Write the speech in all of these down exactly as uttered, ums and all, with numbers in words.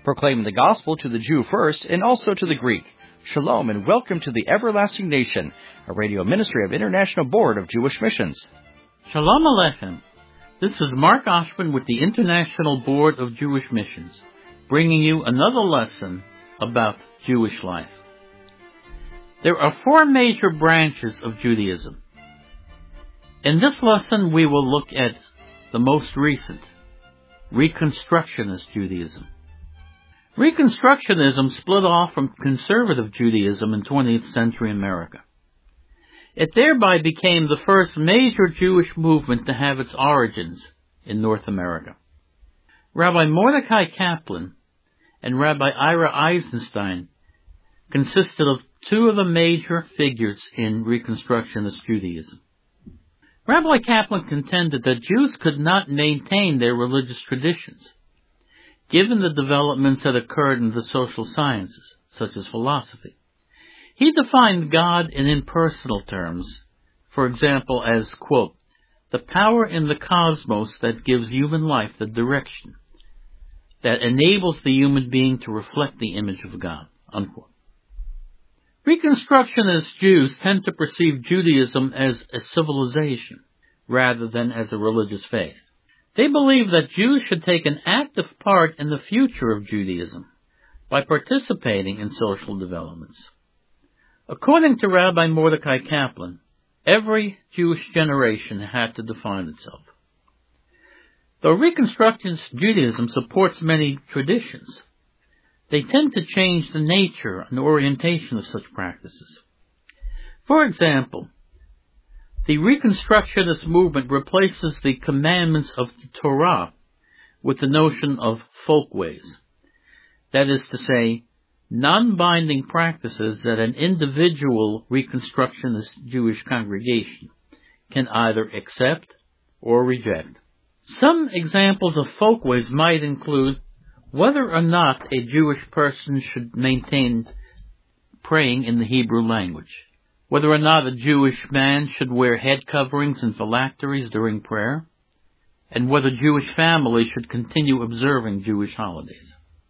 proclaiming the gospel to the Jew first and also to the Greek. Shalom and welcome to the Everlasting Nation, a radio ministry of International Board of Jewish Missions. Shalom Aleichem. This is Mark Oshman with the International Board of Jewish Missions, bringing you another lesson about Jewish life. There are four major branches of Judaism. In this lesson, we will look at the most recent, Reconstructionist Judaism. Reconstructionism split off from conservative Judaism in twentieth century America. It thereby became the first major Jewish movement to have its origins in North America. Rabbi Mordecai Kaplan and Rabbi Ira Eisenstein consisted of two of the major figures in Reconstructionist Judaism. Rabbi Kaplan contended that Jews could not maintain their religious traditions, given the developments that occurred in the social sciences, such as philosophy. He defined God in impersonal terms, for example, as, quote, the power in the cosmos that gives human life the direction, that enables the human being to reflect the image of God, unquote. Reconstructionist Jews tend to perceive Judaism as a civilization rather than as a religious faith. They believe that Jews should take an active part in the future of Judaism by participating in social developments. According to Rabbi Mordecai Kaplan, every Jewish generation had to define itself. Though Reconstructionist Judaism supports many traditions, they tend to change the nature and orientation of such practices. For example, the Reconstructionist movement replaces the commandments of the Torah with the notion of folkways. That is to say, non-binding practices that an individual Reconstructionist Jewish congregation can either accept or reject. Some examples of folkways might include whether or not a Jewish person should maintain praying in the Hebrew language, whether or not a Jewish man should wear head coverings and phylacteries during prayer, and whether Jewish families should continue observing Jewish holidays.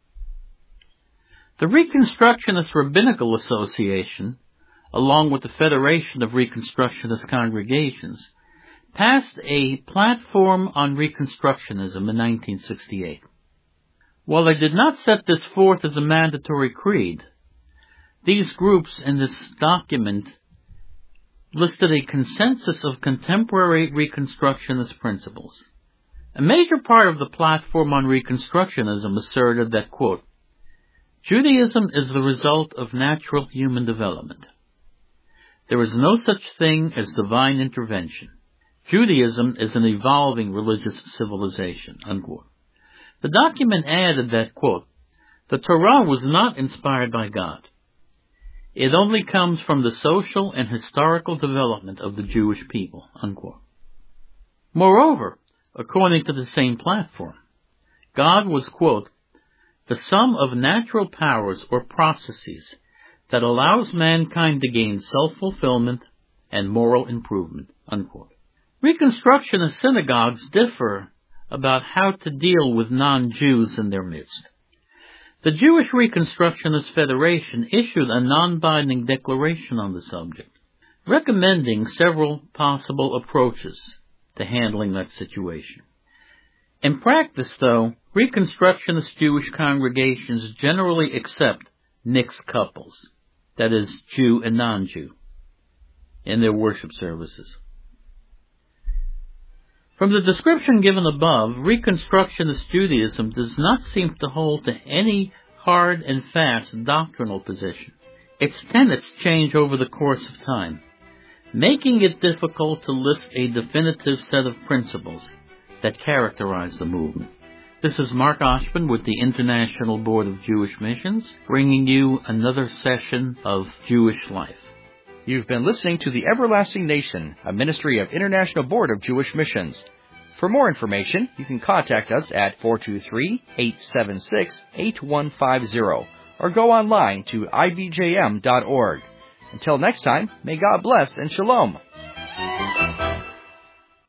The Reconstructionist Rabbinical Association, along with the Federation of Reconstructionist Congregations, passed a platform on Reconstructionism in nineteen sixty-eight. While they did not set this forth as a mandatory creed, these groups in this document listed a consensus of contemporary Reconstructionist principles. A major part of the platform on Reconstructionism asserted that, quote, Judaism is the result of natural human development. There is no such thing as divine intervention. Judaism is an evolving religious civilization, unquote. The document added that, quote, the Torah was not inspired by God. It only comes from the social and historical development of the Jewish people, unquote. Moreover, according to the same platform, God was, quote, the sum of natural powers or processes that allows mankind to gain self-fulfillment and moral improvement, unquote. Reconstructionist synagogues differ about how to deal with non-Jews in their midst. The Jewish Reconstructionist Federation issued a non-binding declaration on the subject, recommending several possible approaches to handling that situation. In practice, though, Reconstructionist Jewish congregations generally accept mixed couples, that is, Jew and non-Jew, in their worship services. From the description given above, Reconstructionist Judaism does not seem to hold to any hard and fast doctrinal position. Its tenets change over the course of time, making it difficult to list a definitive set of principles that characterize the movement. This is Mark Oshman with the International Board of Jewish Missions, bringing you another session of Jewish life. You've been listening to the Everlasting Nation, a ministry of International Board of Jewish Missions. For more information, you can contact us at four two three, eight seven six, eight one five zero or go online to I B J M dot org. Until next time, may God bless and shalom.